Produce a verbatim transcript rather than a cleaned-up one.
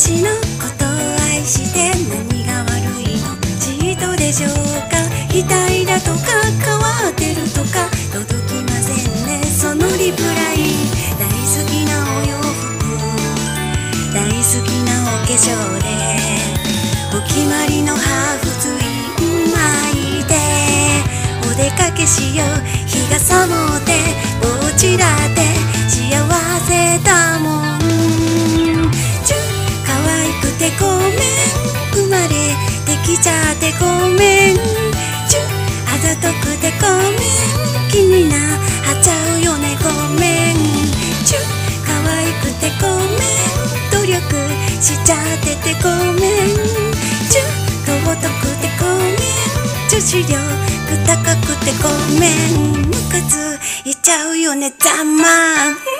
私のことを愛して何が悪いのチートでしょうか。額だとか変わってるとか届きませんね、そのリプライ。大好きなお洋服、大好きなお化粧でお決まりのハーフツイン巻いてお出かけしよう。日がサボってぼっちだって幸せだもん。チュ可愛くてごめん、生まれてきちゃってごめん。チュあざとくてごめん、気になっちゃうよねごめん。チュ可愛くてごめん、努力しちゃっててごめん。チュ尊くてごめん、女子力高くてごめん。ムカついちゃうよねざまん。